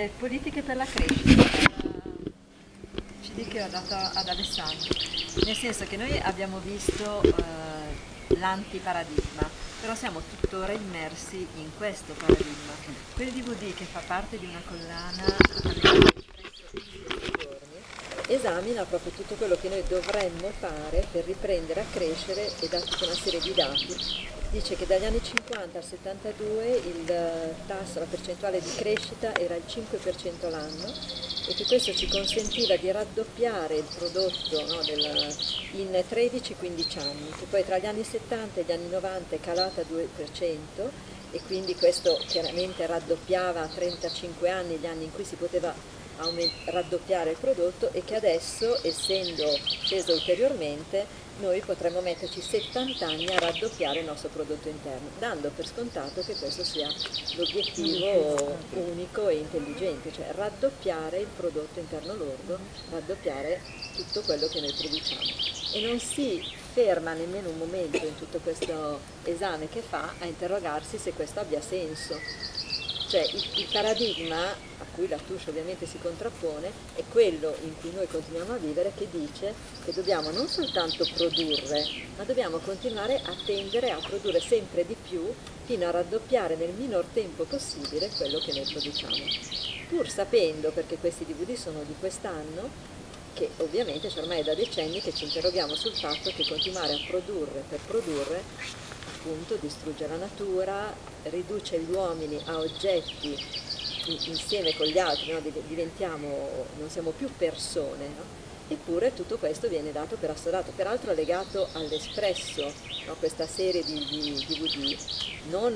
politiche per la crescita, CD che ho dato ad Alessandro, nel senso che noi abbiamo visto l'antiparadigma, però siamo tuttora immersi in questo paradigma. Quel DVD che fa parte di una collana esamina proprio tutto quello che noi dovremmo fare per riprendere a crescere e dà tutta una serie di dati. Dice che dagli anni 50 al 72 il tasso, la percentuale di crescita era il 5% l'anno e che questo ci consentiva di raddoppiare il prodotto, no, in 13-15 anni, che poi tra gli anni 70 e gli anni 90 è calata 2% e quindi questo chiaramente raddoppiava a 35 anni gli anni in cui si poteva raddoppiare il prodotto e che adesso, essendo sceso ulteriormente, noi potremmo metterci 70 anni a raddoppiare il nostro prodotto interno, dando per scontato che questo sia l'obiettivo unico e intelligente, cioè raddoppiare il prodotto interno lordo, raddoppiare tutto quello che noi produciamo. E non si ferma nemmeno un momento in tutto questo esame che fa a interrogarsi se questo abbia senso. Cioè il paradigma a cui la Touche ovviamente si contrappone è quello in cui noi continuiamo a vivere, che dice che dobbiamo non soltanto produrre, ma dobbiamo continuare a tendere a produrre sempre di più fino a raddoppiare nel minor tempo possibile quello che noi produciamo. Pur sapendo, perché questi DVD sono di quest'anno, che ovviamente c'è ormai da decenni che ci interroghiamo sul fatto che continuare a produrre per produrre appunto distrugge la natura, riduce gli uomini a oggetti insieme con gli altri, no? Non siamo più persone, no? Eppure tutto questo viene dato per assodato, peraltro legato all'Espresso, no? Questa serie di DVD, non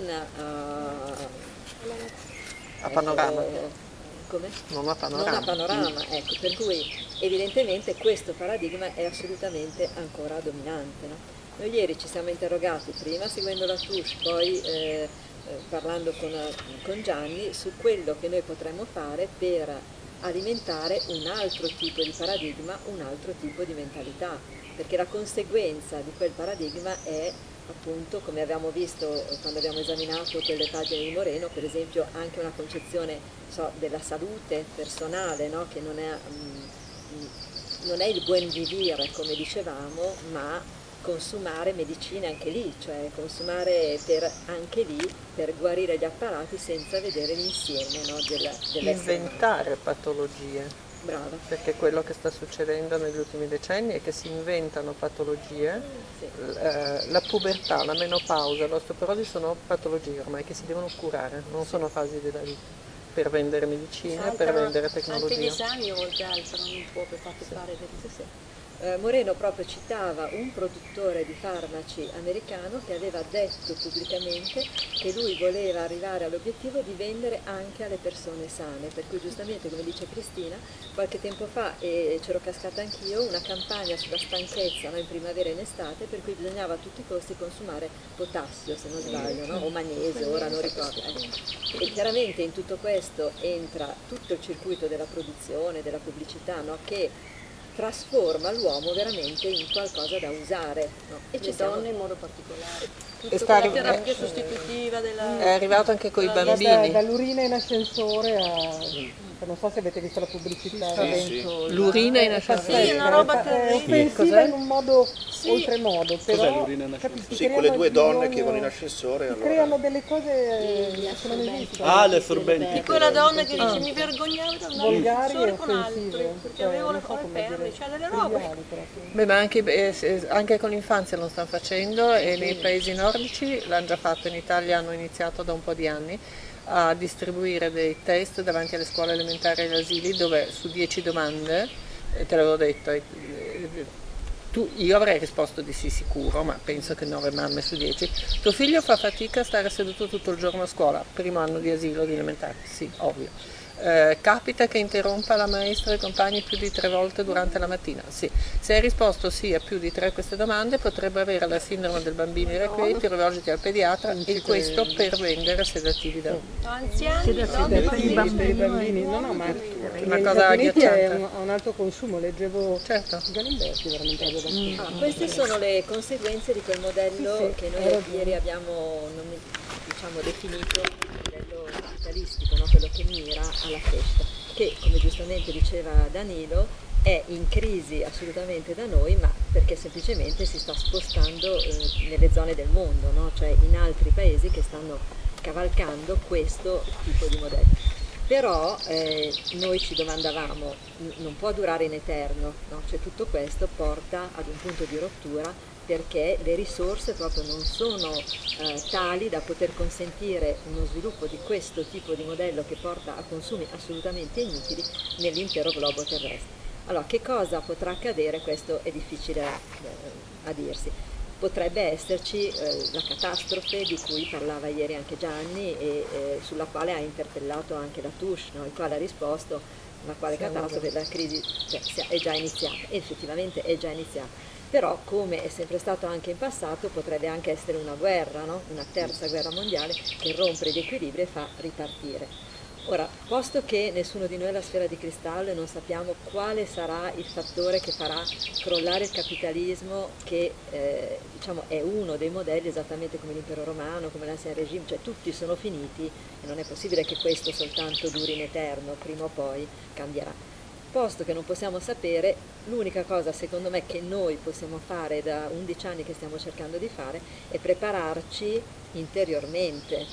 a Panorama. Come? Non a Panorama. Non a Panorama, ecco, per cui evidentemente questo paradigma è assolutamente ancora dominante, no? Noi ieri ci siamo interrogati, prima seguendo la Touche, poi parlando con Gianni, su quello che noi potremmo fare per alimentare un altro tipo di paradigma, un altro tipo di mentalità, perché la conseguenza di quel paradigma è appunto, come abbiamo visto quando abbiamo esaminato quelle pagine di Moreno, per esempio anche una concezione della salute personale, no? Che non è il buen vivere come dicevamo, ma consumare medicine anche lì, cioè consumare anche lì per guarire gli apparati senza vedere l'insieme, no, inventare patologie. Brava. Perché quello che sta succedendo negli ultimi decenni è che si inventano patologie, sì. La pubertà, la menopausa, l'osteoporosi sono patologie ormai che si devono curare, non sono fasi della vita, per vendere medicine, per vendere tecnologia. Anche gli esami oltre altro non può per partecipare. Sì. Moreno proprio citava un produttore di farmaci americano che aveva detto pubblicamente che lui voleva arrivare all'obiettivo di vendere anche alle persone sane, per cui giustamente, come dice Cristina, qualche tempo fa, e c'ero cascata anch'io, una campagna sulla stanchezza, no, in primavera e in estate, per cui bisognava a tutti i costi consumare potassio, se non sbaglio, no? O magnesio, ora non ricordo. E chiaramente in tutto questo entra tutto il circuito della produzione, della pubblicità, no? Che trasforma l'uomo veramente in qualcosa da usare, no? E le donne in modo particolare. La terapia sostitutiva della... È arrivato anche con i bambini. Dall'urina in ascensore a... non so se avete visto la pubblicità. Sì. L'urina in ascensore. Sì, è una roba terribile. È offensiva in un modo oltremodo, però... Cos'è l'urina in ascensore? Sì, quelle due donne che vanno in ascensore. Allora... creano delle cose che non esistono. Ah, le forbenti. Di quella donna che dice mi vergognavo di andare in ascensore con altri, perché avevo le perle, cioè delle robe. Beh, ma anche con l'infanzia lo stanno facendo e nei paesi nordici l'hanno già fatto, in Italia hanno iniziato da un po' di anni a distribuire dei test davanti alle scuole elementari e agli asili dove su 10 domande, te l'avevo detto, io avrei risposto di sì sicuro, ma penso che 9 mamme su 10. Tuo figlio fa fatica a stare seduto tutto il giorno a scuola, primo anno di asilo di elementare, sì, ovvio. Capita che interrompa la maestra e i compagni più di 3 volte durante la mattina? Sì. Se hai risposto sì a più di 3 a queste domande potrebbe avere la sindrome del bambino irrequieto, rivolgiti al pediatra e questo per vendere sedativi da anziani, per i bambini. No, ma una cosa agghiacciante. È un alto consumo, leggevo Galimberti veramente. Queste sono le conseguenze di quel modello che noi ieri abbiamo definito modello capitalistico, no? Quello che mira alla crescita, che come giustamente diceva Danilo è in crisi assolutamente da noi, ma perché semplicemente si sta spostando nelle zone del mondo, no? Cioè in altri paesi che stanno cavalcando questo tipo di modello. Però noi ci domandavamo, non può durare in eterno, no? Cioè tutto questo porta ad un punto di rottura perché le risorse proprio non sono tali da poter consentire uno sviluppo di questo tipo di modello che porta a consumi assolutamente inutili nell'intero globo terrestre. Allora, che cosa potrà accadere? Questo è difficile a dirsi. Potrebbe esserci la catastrofe di cui parlava ieri anche Gianni e sulla quale ha interpellato anche la Touche, no? Il quale ha risposto: ma quale catastrofe? La crisi è già iniziata, e effettivamente è già iniziata, però come è sempre stato anche in passato potrebbe anche essere una guerra, no? Una terza guerra mondiale che rompe gli equilibri e fa ripartire. Ora, posto che nessuno di noi ha la sfera di cristallo e non sappiamo quale sarà il fattore che farà crollare il capitalismo, che diciamo è uno dei modelli esattamente come l'impero romano, come l'ancien regime, cioè tutti sono finiti e non è possibile che questo soltanto duri in eterno, prima o poi cambierà. Posto che non possiamo sapere, l'unica cosa secondo me che noi possiamo fare da 11 anni che stiamo cercando di fare è prepararci interiormente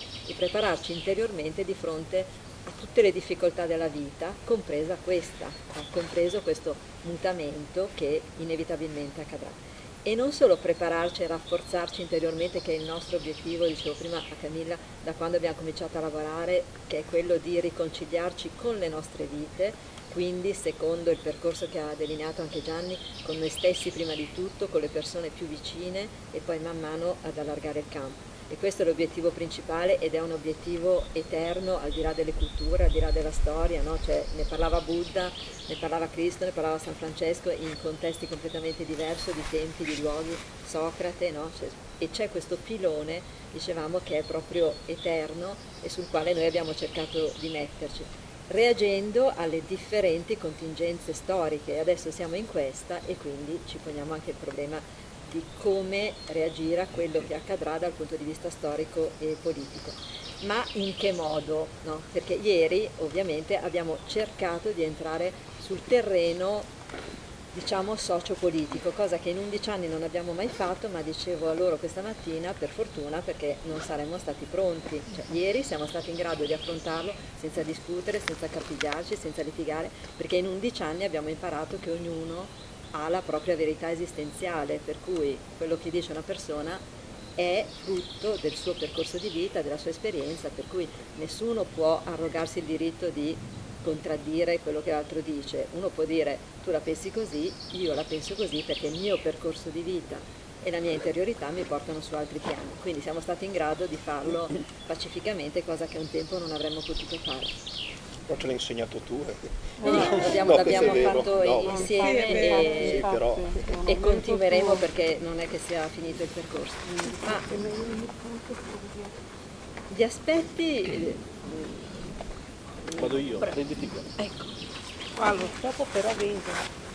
di fronte a tutte le difficoltà della vita, compresa questa, compreso questo mutamento che inevitabilmente accadrà. E non solo prepararci e rafforzarci interiormente, che è il nostro obiettivo, dicevo prima a Camilla, da quando abbiamo cominciato a lavorare, che è quello di riconciliarci con le nostre vite, quindi secondo il percorso che ha delineato anche Gianni, con noi stessi prima di tutto, con le persone più vicine e poi man mano ad allargare il campo. E questo è l'obiettivo principale ed è un obiettivo eterno, al di là delle culture, al di là della storia, no? Cioè, ne parlava Buddha, ne parlava Cristo, ne parlava San Francesco in contesti completamente diversi, di tempi, di luoghi, Socrate, no? E c'è questo filone, dicevamo, che è proprio eterno e sul quale noi abbiamo cercato di metterci, reagendo alle differenti contingenze storiche. Adesso siamo in questa e quindi ci poniamo anche il problema di come reagire a quello che accadrà dal punto di vista storico e politico. Ma in che modo? No? Perché ieri ovviamente abbiamo cercato di entrare sul terreno, diciamo, sociopolitico, cosa che in 11 anni non abbiamo mai fatto, ma dicevo a loro questa mattina, per fortuna, perché non saremmo stati pronti. Cioè, ieri siamo stati in grado di affrontarlo senza discutere, senza accapigliarci, senza litigare, perché in 11 anni abbiamo imparato che ognuno ha la propria verità esistenziale, per cui quello che dice una persona è frutto del suo percorso di vita, della sua esperienza, per cui nessuno può arrogarsi il diritto di contraddire quello che l'altro dice. Uno può dire: tu la pensi così, io la penso così, perché il mio percorso di vita e la mia interiorità mi portano su altri piani. Quindi siamo stati in grado di farlo pacificamente, cosa che un tempo non avremmo potuto fare. Però ce l'hai insegnato tu. L'abbiamo fatto insieme e continueremo, perché non è che sia finito il percorso. Ma gli aspetti... Vado io, prenditi qua. Ecco. Dopo però vengo.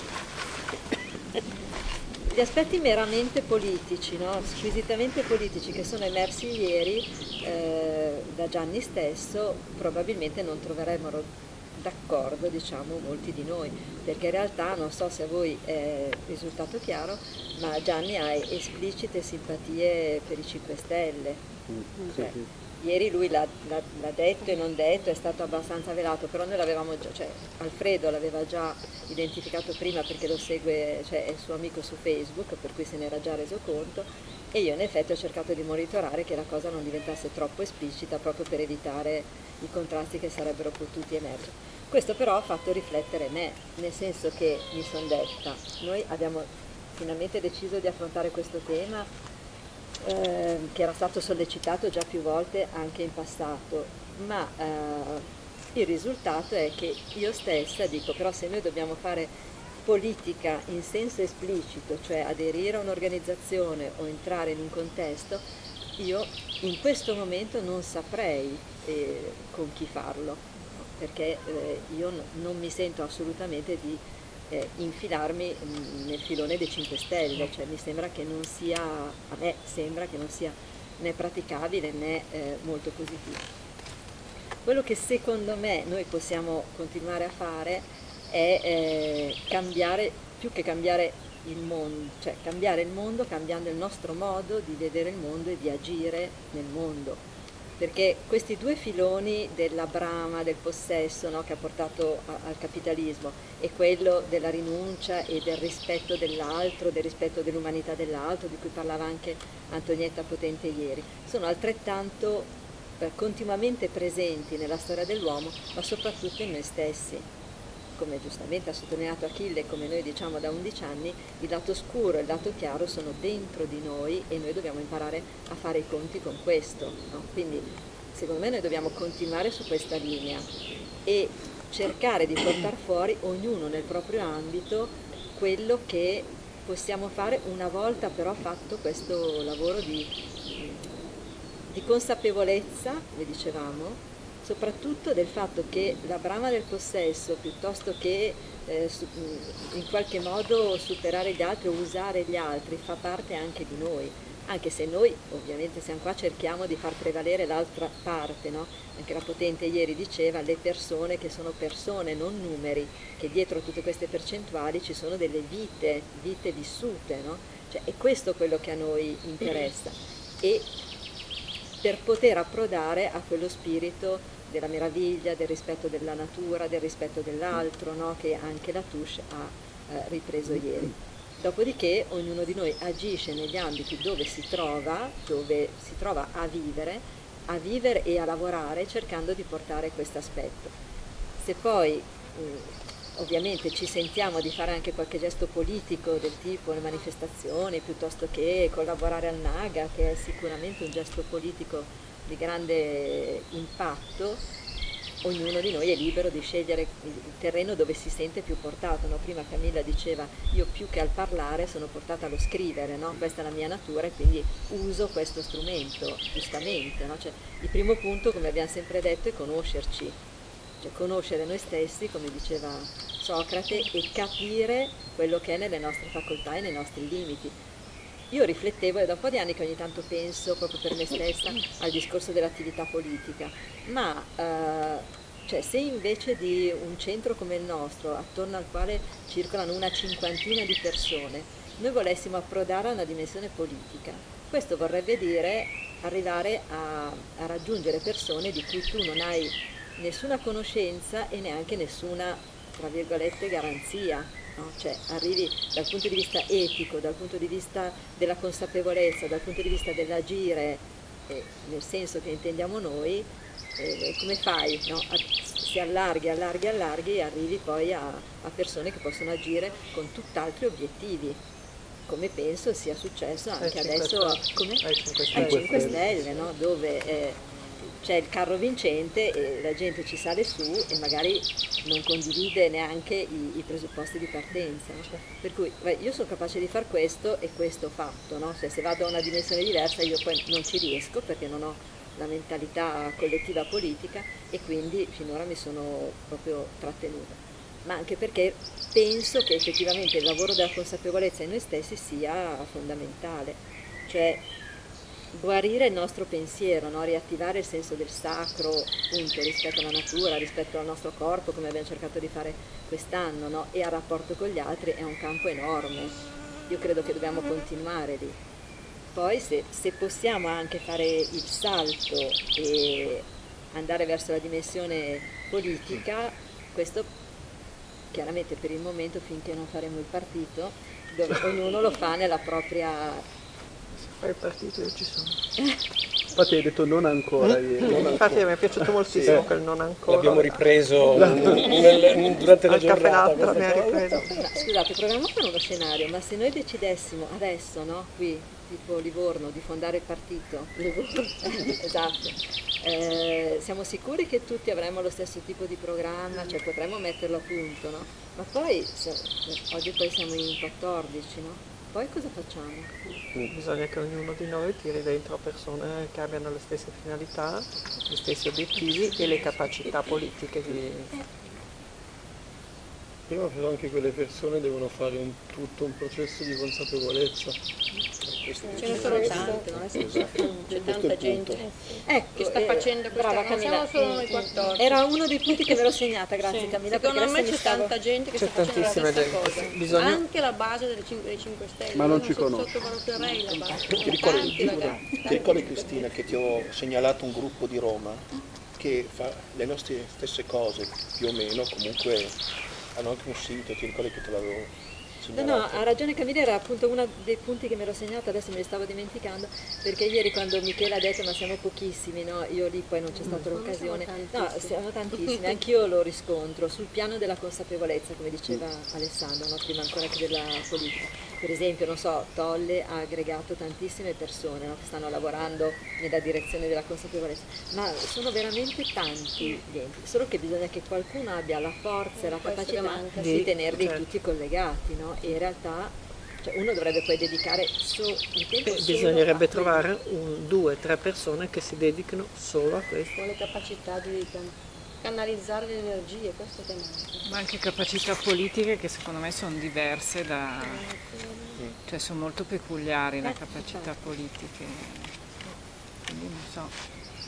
Gli aspetti meramente politici, no? Squisitamente politici, che sono emersi ieri da Gianni stesso, probabilmente non troveremmo d'accordo, diciamo, molti di noi, perché in realtà, non so se a voi è risultato chiaro, ma Gianni ha esplicite simpatie per i 5 Stelle. Cioè, ieri lui l'ha detto e non detto, è stato abbastanza velato, però noi l'avevamo già, cioè Alfredo l'aveva già identificato prima perché lo segue, cioè è il suo amico su Facebook, per cui se ne era già reso conto, e io in effetti ho cercato di monitorare che la cosa non diventasse troppo esplicita, proprio per evitare i contrasti che sarebbero potuti emergere. Questo però ha fatto riflettere me, nel senso che mi sono detta: noi abbiamo finalmente deciso di affrontare questo tema, che era stato sollecitato già più volte anche in passato, ma il risultato è che io stessa dico: però se noi dobbiamo fare politica in senso esplicito, cioè aderire a un'organizzazione o entrare in un contesto, io in questo momento non saprei con chi farlo, perché io non mi sento assolutamente di infilarmi nel filone dei 5 Stelle, cioè mi sembra che non sia, a me sembra che non sia né praticabile né molto positivo. Quello che secondo me noi possiamo continuare a fare è cambiare, più che cambiare il mondo, cioè cambiare il mondo cambiando il nostro modo di vedere il mondo e di agire nel mondo. Perché questi due filoni della brama, del possesso, no, che ha portato al capitalismo, e quello della rinuncia e del rispetto dell'altro, del rispetto dell'umanità dell'altro, di cui parlava anche Antonietta Potente ieri, sono altrettanto continuamente presenti nella storia dell'uomo, ma soprattutto in noi stessi. Come giustamente ha sottolineato Achille, come noi diciamo da 11 anni, il lato scuro e il lato chiaro sono dentro di noi e noi dobbiamo imparare a fare i conti con questo, no? Quindi secondo me noi dobbiamo continuare su questa linea e cercare di portare fuori, ognuno nel proprio ambito, quello che possiamo fare una volta però fatto questo lavoro di consapevolezza, come dicevamo, soprattutto del fatto che la brama del possesso, piuttosto che in qualche modo superare gli altri o usare gli altri, fa parte anche di noi, anche se noi ovviamente siamo qua, cerchiamo di far prevalere l'altra parte, no? Anche la Potente ieri diceva le persone che sono persone, non numeri, che dietro tutte queste percentuali ci sono delle vite vissute, no? Cioè, è questo quello che a noi interessa. E per poter approdare a quello spirito della meraviglia, del rispetto della natura, del rispetto dell'altro, no? Che anche la Touche ha ripreso ieri. Dopodiché ognuno di noi agisce negli ambiti dove si trova a vivere e a lavorare cercando di portare questo aspetto. Se poi ovviamente ci sentiamo di fare anche qualche gesto politico del tipo le manifestazioni, piuttosto che collaborare al Naga, che è sicuramente un gesto politico di grande impatto, ognuno di noi è libero di scegliere il terreno dove si sente più portato, no? Prima Camilla diceva io più che al parlare sono portata allo scrivere, no? Questa è la mia natura e quindi uso questo strumento, giustamente, no? Cioè, il primo punto, come abbiamo sempre detto, è conoscerci, cioè conoscere noi stessi, come diceva Socrate, e capire quello che è nelle nostre facoltà e nei nostri limiti. Io riflettevo, è da un po' di anni che ogni tanto penso, proprio per me stessa, al discorso dell'attività politica, ma cioè, se invece di un centro come il nostro, attorno al quale circolano una cinquantina di persone, noi volessimo approdare a una dimensione politica, questo vorrebbe dire arrivare a raggiungere persone di cui tu non hai nessuna conoscenza e neanche nessuna, tra virgolette, garanzia. No? Cioè arrivi dal punto di vista etico, dal punto di vista della consapevolezza, dal punto di vista dell'agire, nel senso che intendiamo noi, come fai? No? Si allarghi e arrivi poi a persone che possono agire con tutt'altri obiettivi, come penso sia successo anche adesso ai 5 Stelle, no? Dove c'è il carro vincente e la gente ci sale su e magari non condivide neanche i presupposti di partenza, no? Per cui io sono capace di fare questo e questo fatto, no? Cioè, se vado a una dimensione diversa io poi non ci riesco perché non ho la mentalità collettiva politica e quindi finora mi sono proprio trattenuta, ma anche perché penso che effettivamente il lavoro della consapevolezza in noi stessi sia fondamentale, cioè guarire il nostro pensiero, no? Riattivare il senso del sacro, appunto, rispetto alla natura, rispetto al nostro corpo, come abbiamo cercato di fare quest'anno, no? E al rapporto con gli altri è un campo enorme. Io credo che dobbiamo continuare lì. Poi se possiamo anche fare il salto e andare verso la dimensione politica, questo chiaramente per il momento finché non faremo il partito, dove ognuno lo fa nella propria... Il partito io ci sono. Infatti hai detto non ancora ieri. Infatti mi è piaciuto moltissimo quel non ancora. L'abbiamo ripreso durante la Al caffè giornata. latte mi ha ripreso. No, scusate, proviamo a fare uno scenario, ma se noi decidessimo adesso, no, qui, tipo Livorno, di fondare il partito, esatto, siamo sicuri che tutti avremmo lo stesso tipo di programma, cioè potremmo metterlo a punto, no? Ma poi, oggi poi siamo in 14, no? Poi cosa facciamo? Bisogna che ognuno di noi tiri dentro persone che abbiano le stesse finalità, gli stessi obiettivi e le capacità politiche di... Però anche quelle persone devono fare tutto un processo di consapevolezza. Ce ne sono tante, non è c'è tanta gente Ecco, che sta facendo questa brava cosa, non siamo Camilla, solo noi 14. era uno dei punti che me l'ho segnata, grazie Sì. Camilla. Secondo perché me adesso c'è mi stavo- tanta gente che C'è sta facendo la tantissima stessa gente. cosa. Bisogna- Anche la base delle 5 Stelle. Ma non Io ci conosco. sottovaluterei la base. Ti Sono ricordi, tanti ragazzi. ti ricordi Cristina che ti ho segnalato un gruppo di Roma che fa le nostre stesse cose, più o meno, comunque hanno anche un sito, ti ricordi che te l'avevo No, segnalato? ha ragione Camilla, era appunto uno dei punti che mi ero segnato, adesso me li stavo dimenticando, perché ieri quando Michela ha detto ma siamo pochissimi, no? Io lì poi non c'è stata l'occasione, no, siamo tantissimi, anch'io lo riscontro, sul piano della consapevolezza, come diceva Alessandro, no? Prima ancora che della politica. Per esempio, non so, Tolle ha aggregato tantissime persone, no? Che stanno lavorando nella direzione della consapevolezza, ma sono veramente tanti gli enti, solo che bisogna che qualcuno abbia la forza e la Questo che capacità manca, di sì, tenerli certo. tutti collegati, no? E in realtà uno dovrebbe poi dedicare il tempo solo Bisognerebbe a quello. trovare 2 o 3 persone che si dedichino solo a questo. Con le capacità di canalizzare le energie, questo che manca. Ma anche capacità politiche che secondo me sono diverse cioè sono molto peculiari le capacità politiche. Quindi non so.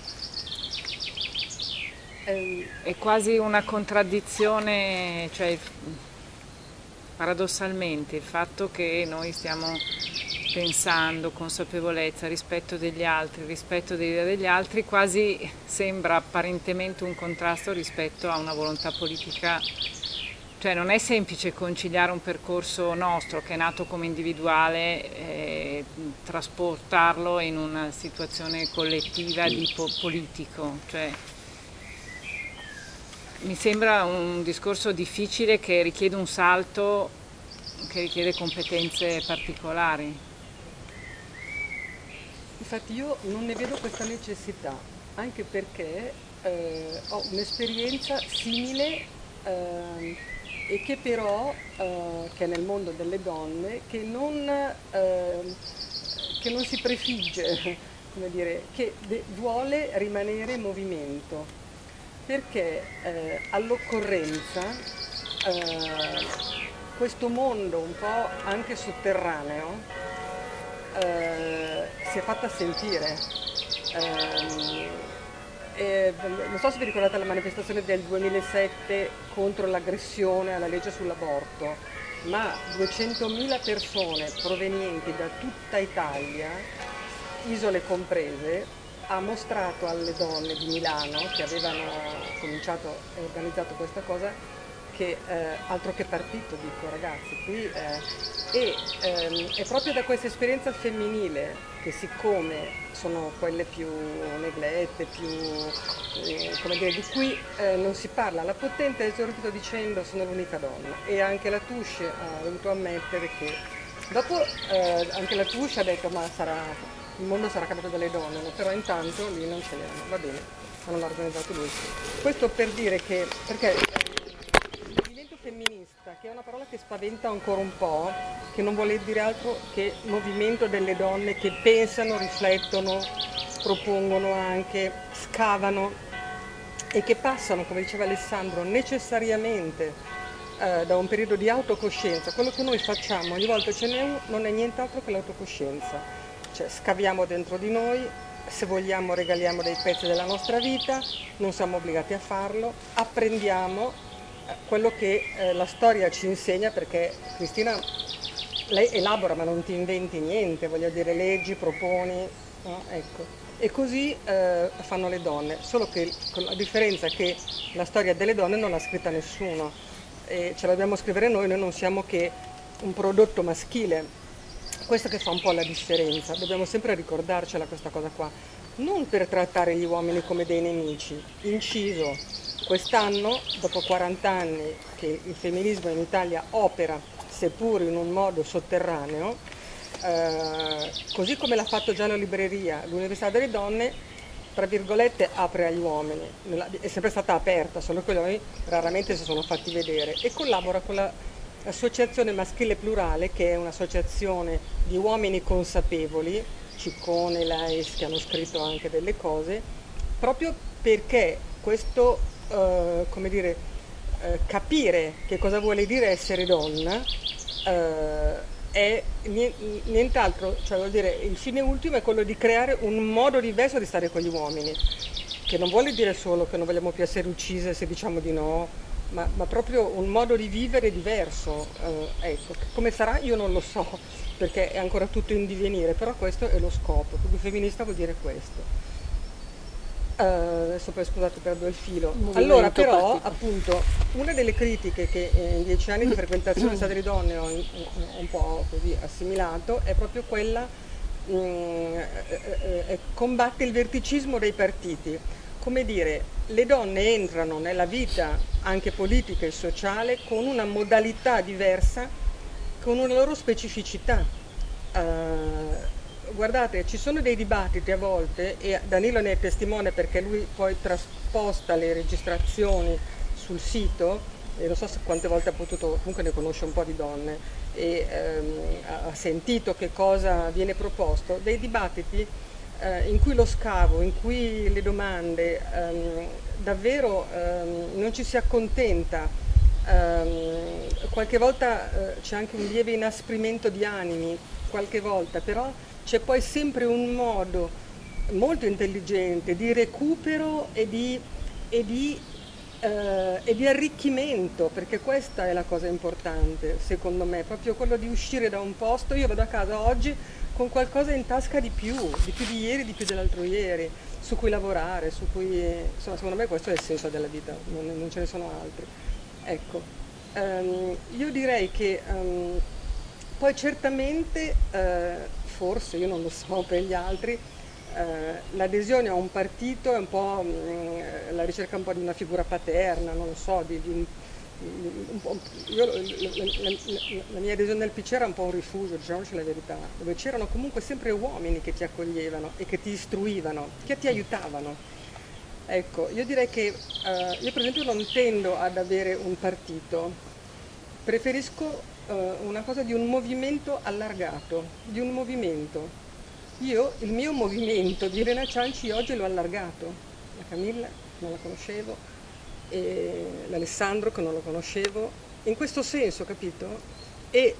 È quasi una contraddizione, cioè paradossalmente il fatto che noi stiamo pensando consapevolezza, rispetto degli altri, rispetto delle idee degli altri, quasi sembra apparentemente un contrasto rispetto a una volontà politica. Cioè non è semplice conciliare un percorso nostro che è nato come individuale e trasportarlo in una situazione collettiva di politico. Cioè, mi sembra un discorso difficile che richiede un salto, che richiede competenze particolari. Infatti io non ne vedo questa necessità, anche perché ho un'esperienza simile e che però, che è nel mondo delle donne, che non si prefigge, come dire, che vuole rimanere in movimento, perché all'occorrenza questo mondo un po' anche sotterraneo si è fatta sentire. Non so se vi ricordate la manifestazione del 2007 contro l'aggressione alla legge sull'aborto, ma 200.000 persone provenienti da tutta Italia, isole comprese, ha mostrato alle donne di Milano che avevano cominciato e organizzato questa cosa che altro che partito, dico ragazzi, qui è proprio da questa esperienza femminile che, siccome sono quelle più neglette, più come dire, di cui non si parla, la potente ha esordito dicendo sono l'unica donna, e anche la Touche ha dovuto ammettere che dopo anche la Touche ha detto ma il mondo sarà cambiato dalle donne, però intanto lì non c'erano, va bene, non l'ha organizzato lui. Questo per dire che, perché il movimento femminista, che è una parola che spaventa ancora un po', che non vuole dire altro che movimento delle donne che pensano, riflettono, propongono anche, scavano e che passano, come diceva Alessandro, necessariamente da un periodo di autocoscienza. Quello che noi facciamo, ogni volta ce n'è uno, non è nient'altro che l'autocoscienza. Cioè scaviamo dentro di noi, se vogliamo regaliamo dei pezzi della nostra vita, non siamo obbligati a farlo, apprendiamo quello che la storia ci insegna, perché Cristina, lei elabora ma non ti inventi niente, voglio dire, leggi, proponi, no? Ecco. E così fanno le donne, solo che con la differenza che la storia delle donne non l'ha scritta nessuno, e ce la dobbiamo scrivere noi non siamo che un prodotto maschile. Questo che fa un po' la differenza, dobbiamo sempre ricordarcela questa cosa qua, non per trattare gli uomini come dei nemici, inciso, quest'anno, dopo 40 anni che il femminismo in Italia opera, seppur in un modo sotterraneo, così come l'ha fatto già la libreria, l'Università delle Donne, tra virgolette, apre agli uomini, è sempre stata aperta, solo che noi raramente si sono fatti vedere, e collabora con l'Associazione Maschile Plurale, che è un'associazione di uomini consapevoli, Ciccone, Lais, che hanno scritto anche delle cose, proprio perché questo, come dire, capire che cosa vuole dire essere donna è nient'altro, cioè vuol dire il fine ultimo è quello di creare un modo diverso di stare con gli uomini, che non vuole dire solo che non vogliamo più essere uccise se diciamo di no, ma proprio un modo di vivere diverso. Ecco, come sarà io non lo so, perché è ancora tutto in divenire, però questo è lo scopo, quindi femminista vuol dire questo. Adesso poi scusate, perdo il filo. Allora però appunto una delle critiche che in 10 anni di frequentazione Stati di Donne ho un po' così assimilato è proprio quella combatte il verticismo dei partiti, come dire, le donne entrano nella vita anche politica e sociale con una modalità diversa, con una loro specificità. Guardate, ci sono dei dibattiti a volte, e Danilo ne è testimone perché lui poi trasposta le registrazioni sul sito, e non so quante volte ha potuto, comunque ne conosce un po' di donne, e ha sentito che cosa viene proposto, dei dibattiti in cui lo scavo, in cui le domande, davvero non ci si accontenta, qualche volta c'è anche un lieve inasprimento di animi, qualche volta, però c'è poi sempre un modo molto intelligente di recupero e di arricchimento, perché questa è la cosa importante, secondo me, proprio quello di uscire da un posto. Io vado a casa oggi con qualcosa in tasca di più di ieri, di più dell'altro ieri, su cui lavorare, su cui, insomma, secondo me questo è il senso della vita, non ce ne sono altri. Ecco, io direi che poi certamente, forse, io non lo so per gli altri, l'adesione a un partito è un po' la ricerca un po' di una figura paterna, non lo so, la mia adesione al PC era un po' un rifugio, diciamoci la verità, dove c'erano comunque sempre uomini che ti accoglievano e che ti istruivano, che ti aiutavano. Ecco, io direi che io per esempio non tendo ad avere un partito, preferisco una cosa di un movimento allargato, di un movimento. Io il mio movimento di Irena Cianci oggi l'ho allargato, la Camilla non la conoscevo, e l'Alessandro che non lo conoscevo, in questo senso, capito? E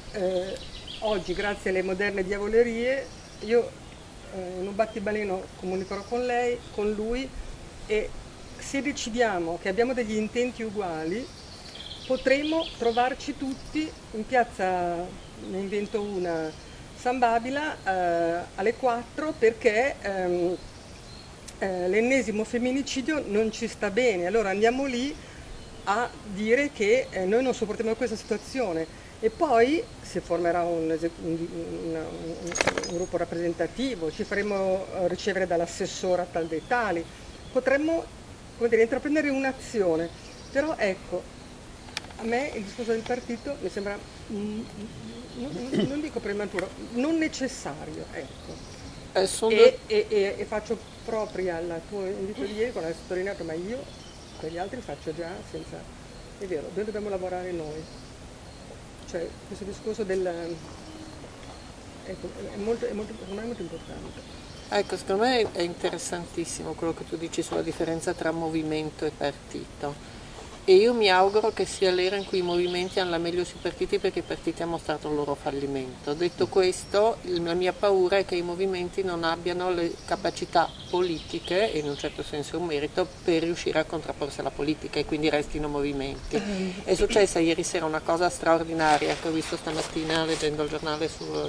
oggi, grazie alle moderne diavolerie, io in un battibaleno comunicherò con lei, con lui, e se decidiamo che abbiamo degli intenti uguali, potremo trovarci tutti in piazza, ne invento una, San Babila alle 4, perché l'ennesimo femminicidio non ci sta bene. Allora andiamo lì a dire che noi non sopportiamo questa situazione, e poi si formerà un gruppo rappresentativo, ci faremo ricevere dall'assessore a tal dei tali, potremmo, come dire, intraprendere un'azione. Però ecco, a me il discorso del partito mi sembra, non dico prematuro, non necessario, ecco. E faccio propria la tua invito di ieri, quando hai sottolineato, ma io per gli altri faccio già senza, è vero, noi dobbiamo lavorare noi, cioè questo discorso del, ecco, secondo me è molto importante. Ecco, secondo me è interessantissimo quello che tu dici sulla differenza tra movimento e partito. E io mi auguro che sia l'era in cui i movimenti hanno la meglio sui partiti, perché i partiti hanno mostrato il loro fallimento. Detto questo, la mia paura è che i movimenti non abbiano le capacità politiche, e in un certo senso un merito, per riuscire a contrapporsi alla politica, e quindi restino movimenti. È successa ieri sera una cosa straordinaria che ho visto stamattina leggendo il giornale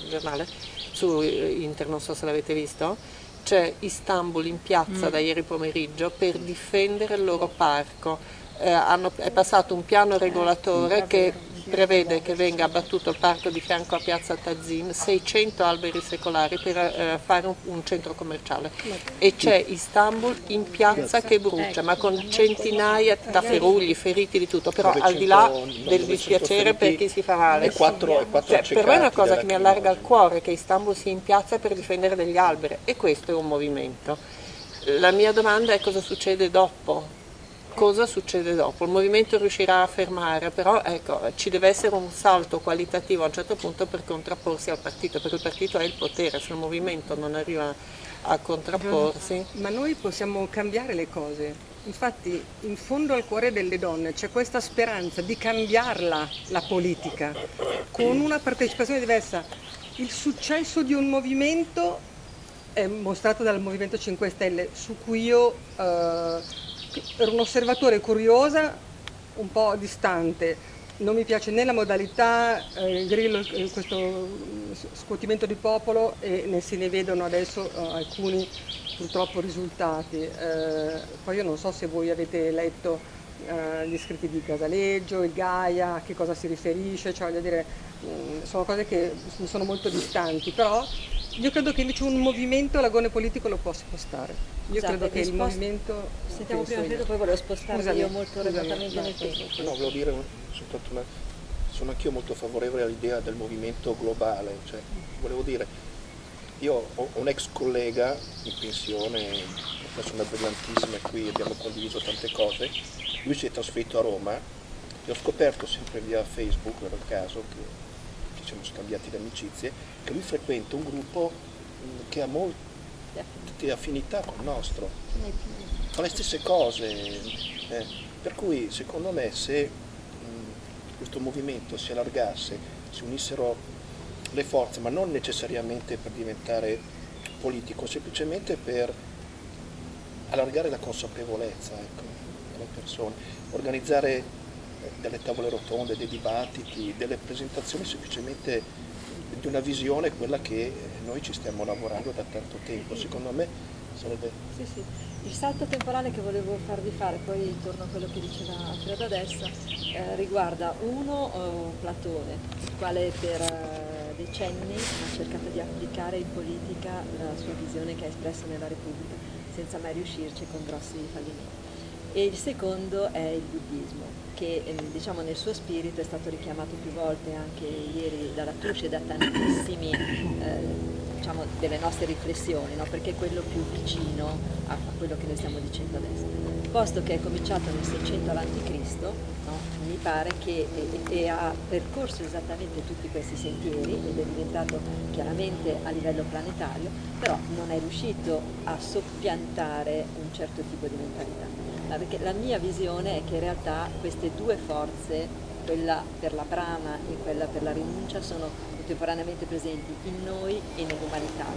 su Inter, non so se l'avete visto. C'è Istanbul in piazza da ieri pomeriggio per difendere il loro parco. È passato un piano regolatore che prevede che venga abbattuto il parco di fianco a piazza Tazin, 600 alberi secolari per fare un centro commerciale, e c'è Istanbul in piazza che brucia, ma con centinaia da ferugli, feriti, di tutto, però al di là del dispiacere per chi si fa male, per me è una cosa che mi allarga il cuore che Istanbul sia in piazza per difendere degli alberi, e questo è un movimento. La mia domanda è: cosa succede dopo? Cosa succede dopo? Il movimento riuscirà a fermare, però ecco, ci deve essere un salto qualitativo a un certo punto per contrapporsi al partito, perché il partito ha il potere, se il movimento non arriva a contrapporsi. Ma noi possiamo cambiare le cose, Infatti, in fondo al cuore delle donne c'è questa speranza di cambiarla la politica con una partecipazione diversa. Il successo di un movimento è mostrato dal Movimento 5 Stelle, su cui io ero un osservatore curiosa, un po' distante. Non mi piace né la modalità, il grillo, questo scuotimento di popolo, e ne se ne vedono adesso alcuni purtroppo risultati. Poi io non so se voi avete letto gli scritti di Casaleggio, il Gaia, a che cosa si riferisce, cioè voglio dire, sono cose che mi sono molto distanti, però io credo che invece un movimento l'agone politico lo può spostare. Io credo che il movimento... Sentiamo prima Alfredo, poi volevo spostarmi io molto remotamente nel tempo. No, volevo dire soltanto sono anch'io molto favorevole all'idea del movimento globale, cioè volevo dire, io ho un ex collega in pensione, una persona brillantissima, qui abbiamo condiviso tante cose, lui si è trasferito a Roma e ho scoperto sempre via Facebook, per caso, che ci siamo scambiati le amicizie, che lui frequenta un gruppo che ha molte affinità con il nostro, fa le stesse cose, per cui secondo me se questo movimento si allargasse, si unissero le forze, ma non necessariamente per diventare politico, semplicemente per allargare la consapevolezza, ecco, delle persone, organizzare delle tavole rotonde, dei dibattiti, delle presentazioni semplicemente di una visione, quella che noi ci stiamo lavorando da tanto tempo. Secondo me sarebbe... Sì. Il salto temporale che volevo farvi fare, poi torno a quello che diceva Alfredo adesso, riguarda Platone, il quale per decenni ha cercato di applicare in politica la sua visione che ha espresso nella Repubblica, senza mai riuscirci, con grossi fallimenti. E il secondo è il buddismo, che diciamo nel suo spirito è stato richiamato più volte anche ieri dalla Tuscia e da tantissimi diciamo delle nostre riflessioni, no? Perché è quello più vicino a quello che noi stiamo dicendo adesso. Posto che è cominciato nel 600 a.C., no? Mi pare che ha percorso esattamente tutti questi sentieri ed è diventato chiaramente a livello planetario, però non è riuscito a soppiantare un certo tipo di mentalità. Perché la mia visione è che in realtà queste due forze, quella per la Brahma e quella per la rinuncia, sono contemporaneamente presenti in noi e nell'umanità.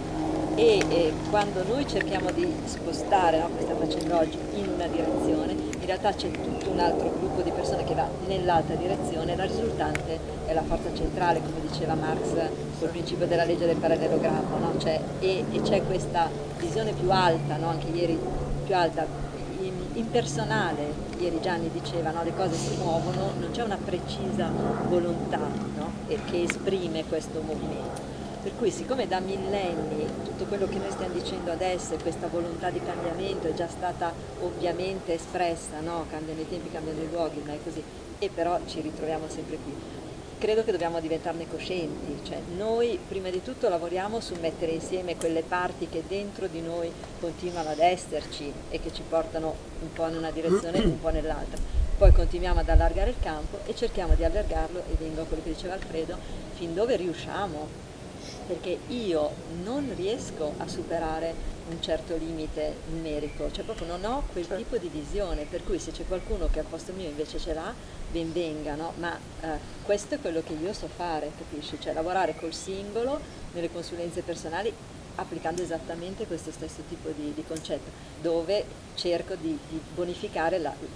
E quando noi cerchiamo di spostare, no, come stiamo facendo oggi, in una direzione, in realtà c'è tutto un altro gruppo di persone che va nell'altra direzione, la risultante è la forza centrale, come diceva Marx col principio della legge del parallelogramma, no? E c'è questa visione più alta, no? Anche ieri più alta, impersonale. Ieri Gianni diceva, no, le cose si muovono, non c'è una precisa volontà, no, che esprime questo movimento. Per cui siccome da millenni tutto quello che noi stiamo dicendo adesso e questa volontà di cambiamento è già stata ovviamente espressa, no? Cambiano i tempi, cambiano i luoghi, ma è così, e però ci ritroviamo sempre qui. Credo che dobbiamo diventarne coscienti, cioè noi prima di tutto lavoriamo su mettere insieme quelle parti che dentro di noi continuano ad esserci e che ci portano un po' in una direzione e un po' nell'altra, poi continuiamo ad allargare il campo e cerchiamo di allargarlo, e vengo a quello che diceva Alfredo, fin dove riusciamo, perché io non riesco a superare un certo limite numerico, cioè proprio non ho quel tipo di visione, per cui se c'è qualcuno che al posto mio invece ce l'ha, ben venga, no? Ma questo è quello che io so fare, capisci? Cioè lavorare col singolo nelle consulenze personali applicando esattamente questo stesso tipo di concetto, dove cerco di bonificare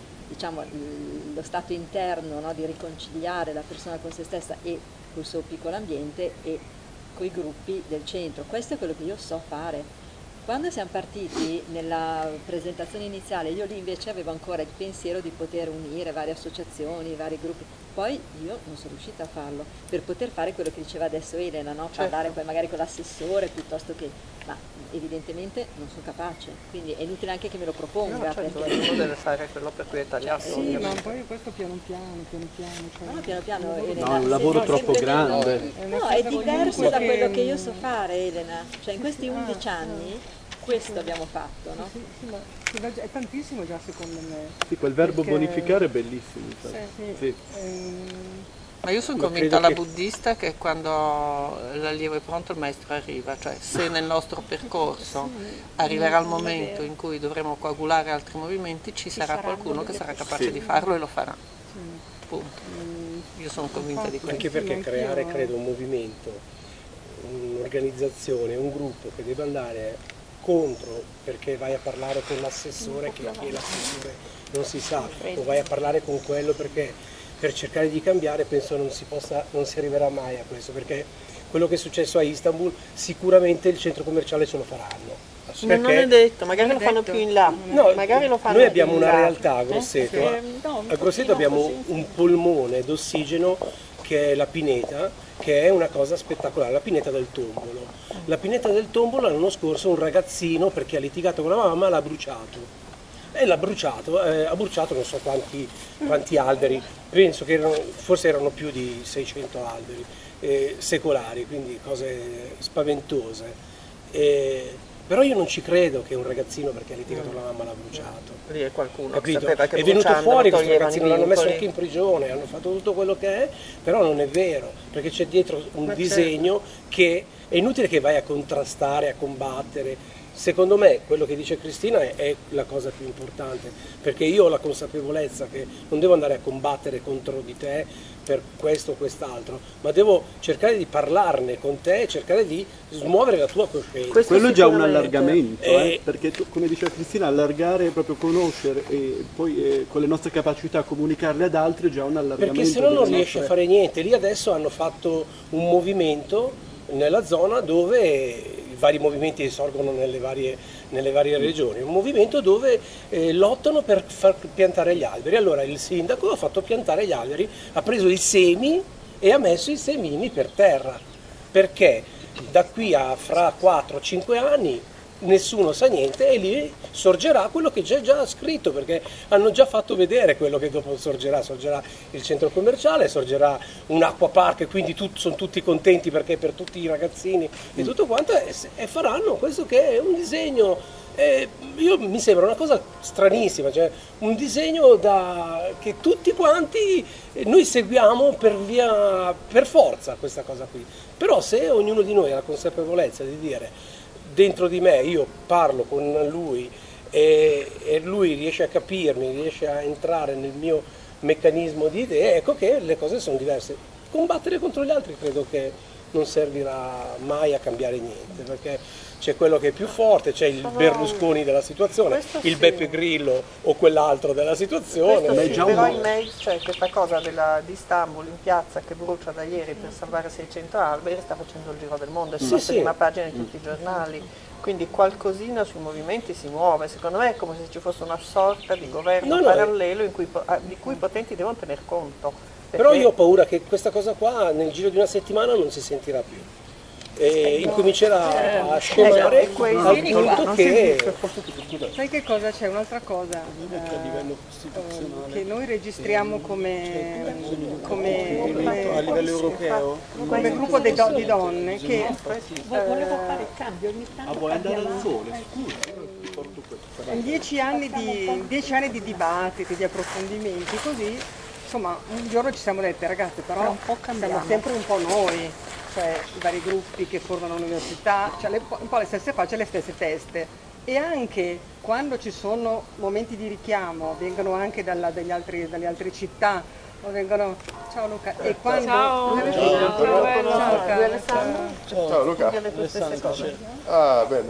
lo stato interno, no? Di riconciliare la persona con se stessa e col suo piccolo ambiente e coi gruppi del centro. Questo è quello che io so fare. Quando siamo partiti nella presentazione iniziale, io lì invece avevo ancora il pensiero di poter unire varie associazioni, vari gruppi, poi io non sono riuscita a farlo, per poter fare quello che diceva adesso Elena, no? Parlare poi magari con l'assessore piuttosto che, ma evidentemente non sono capace, quindi è inutile anche che me lo proponga. No, certo, perché uno deve fare quello per cui è tagliato. Sì, ma poi questo piano piano. No, piano piano, Elena. No, è un lavoro troppo grande. No, è diverso da quello che io so fare, Elena. Cioè in questi 11 anni questo abbiamo fatto, no? Sì, ma è tantissimo già secondo me. Sì, quel verbo bonificare è bellissimo. Sì. Ma io sono convinta alla buddista che quando l'allievo è pronto il maestro arriva, cioè se nel nostro percorso arriverà il momento in cui dovremo coagulare altri movimenti, ci sarà qualcuno che sarà capace di farlo e lo farà. Punto. Io sono convinta di questo. Anche perché creare, credo, un movimento, un'organizzazione, un gruppo che deve andare contro perché vai a parlare con l'assessore che l'assessore non si sa, o vai a parlare con quello perché per cercare di cambiare penso non si arriverà mai a questo, perché quello che è successo a Istanbul sicuramente il centro commerciale ce lo faranno. Non è detto, magari lo fanno più in là. No, magari lo fanno noi abbiamo più in una là. realtà a Grosseto. A Grosseto abbiamo un polmone d'ossigeno che è la pineta, che è una cosa spettacolare, la pineta del Tombolo. La pineta del Tombolo l'anno scorso un ragazzino, perché ha litigato con la mamma, l'ha bruciato. E l'ha bruciato, ha bruciato non so quanti alberi, penso che forse erano più di 600 alberi secolari, quindi cose spaventose. Però io non ci credo che un ragazzino, perché ha litigato con la mamma, l'ha bruciato. Lì è qualcuno Capito? che sapeva che è venuto fuori questo ragazzino, l'hanno messo vincoli. anche in prigione, hanno fatto tutto quello che è, però non è vero, perché c'è dietro un disegno che è inutile che vai a contrastare, a combattere. Secondo me quello che dice Cristina è la cosa più importante, perché io ho la consapevolezza che non devo andare a combattere contro di te per questo o quest'altro, ma devo cercare di parlarne con te e cercare di smuovere la tua coscienza. Quello è già un allargamento, perché come diceva Cristina, allargare è proprio conoscere e poi con le nostre capacità comunicarle ad altri è già un allargamento. Perché se no non riesci a fare niente. Lì adesso hanno fatto un movimento nella zona dove i vari movimenti sorgono nelle varie regioni, un movimento dove lottano per far piantare gli alberi. Allora il sindaco ha fatto piantare gli alberi, ha preso i semi e ha messo i semini per terra, perché da qui a fra 4-5 anni nessuno sa niente e lì sorgerà quello che c'è già scritto, perché hanno già fatto vedere quello che dopo sorgerà il centro commerciale, sorgerà un acquapark e quindi sono tutti contenti perché per tutti i ragazzini e tutto quanto e faranno questo che è un disegno, mi sembra una cosa stranissima, cioè un disegno che tutti quanti noi seguiamo per forza questa cosa qui, però se ognuno di noi ha la consapevolezza di dire dentro di me, io parlo con lui e lui riesce a capirmi, riesce a entrare nel mio meccanismo di idee, ecco che le cose sono diverse. Combattere contro gli altri credo che non servirà mai a cambiare niente, perché c'è quello che è più forte, c'è il Berlusconi della situazione, il Beppe Grillo o quell'altro della situazione. Però i mail, cioè questa cosa di Istanbul in piazza che brucia da ieri per salvare 600 alberi sta facendo il giro del mondo, è sulla prima pagina di tutti i giornali, quindi qualcosina sui movimenti si muove. Secondo me è come se ci fosse una sorta di governo parallelo di cui i potenti devono tener conto. Però io ho paura che questa cosa qua nel giro di una settimana non si sentirà più. E incomincerà a scemare al punto che... Sai che cosa c'è? Un'altra cosa che noi registriamo come a livello europeo? Come gruppo di donne che volevo fare il cambio ogni tanto. Vuoi andare al sole? in 10 anni di dibattiti, di approfondimenti, così, insomma, un giorno ci siamo detti, ragazzi, però siamo sempre un po' noi, cioè i vari gruppi che formano l'università, cioè un po' le stesse facce, le stesse teste. E anche quando ci sono momenti di richiamo, vengono anche dalle altre città, vengono... Ciao Luca. E quando... Ciao. Ciao Luca. Ah, bene.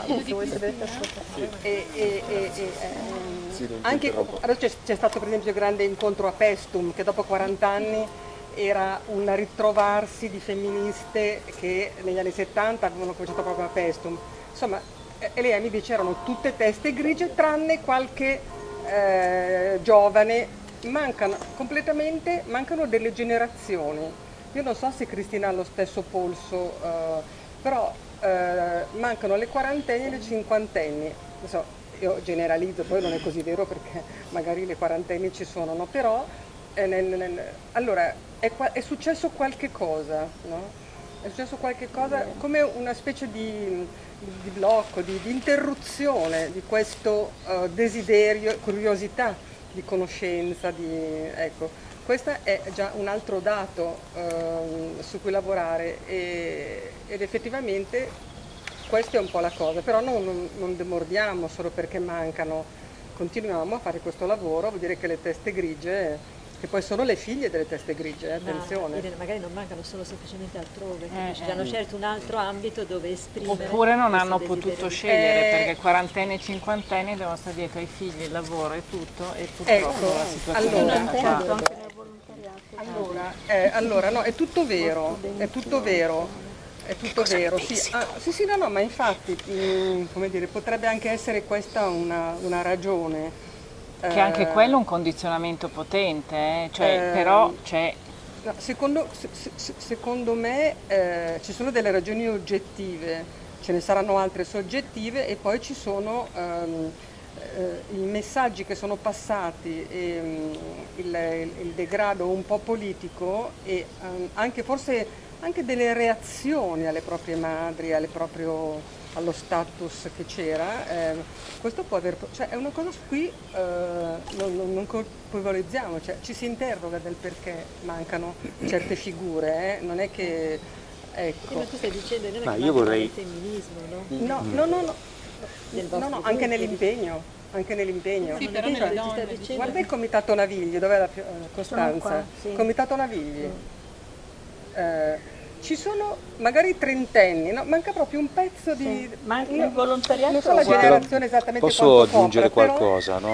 Anche adesso c'è stato per esempio il grande incontro a Pestum, che dopo 40 anni era un ritrovarsi di femministe che negli anni 70 avevano cominciato proprio a Pestum. Insomma, e lei mi dice erano tutte teste grigie tranne qualche giovane, mancano delle generazioni. Io non so se Cristina ha lo stesso polso, però mancano le quarantenni e le cinquantenni. Non so, io generalizzo, poi non è così vero perché magari le quarantenni ci sono, no? Però allora è successo qualche cosa, no? È successo qualche cosa come una specie di blocco, di interruzione di questo desiderio, curiosità di conoscenza, ecco. Questo è già un altro dato su cui lavorare ed effettivamente questa è un po' la cosa, però non demordiamo solo perché mancano, continuiamo a fare questo lavoro, vuol dire che le teste grigie, che poi sono le figlie delle teste grigie, attenzione. Ma magari non mancano, sono semplicemente altrove, hanno scelto un altro ambito dove esprimere. Oppure non hanno potuto scegliere perché quarantenni e cinquantenni devono stare dietro ai figli, il lavoro e tutto, e purtroppo la situazione allora no, è tutto vero, è tutto vero. È tutto vero, sì. Sì, no, ma infatti, come dire, potrebbe anche essere questa una ragione. Che anche quello è un condizionamento potente, cioè, però c'è. No, secondo me ci sono delle ragioni oggettive, ce ne saranno altre soggettive e poi ci sono i messaggi che sono passati, il degrado un po' politico e anche forse anche delle reazioni alle proprie madri, allo status che c'era, questo può aver, cioè è una cosa su cui non colpevolizziamo, cioè ci si interroga del perché mancano certe figure, non è che, ecco. Ma tu stai dicendo Ma io vorrei... il femminismo, no? No, anche nell'impegno. Anche nell'impegno. Sì, però nelle donne. Guarda il Comitato Navigli, dov'è la Costanza? Qua, sì. Comitato Navigli. Ci sono magari trentenni, no? Manca proprio un pezzo di... Manca il volontariato. Non so la generazione esattamente posso quanto aggiungere copre, qualcosa, no?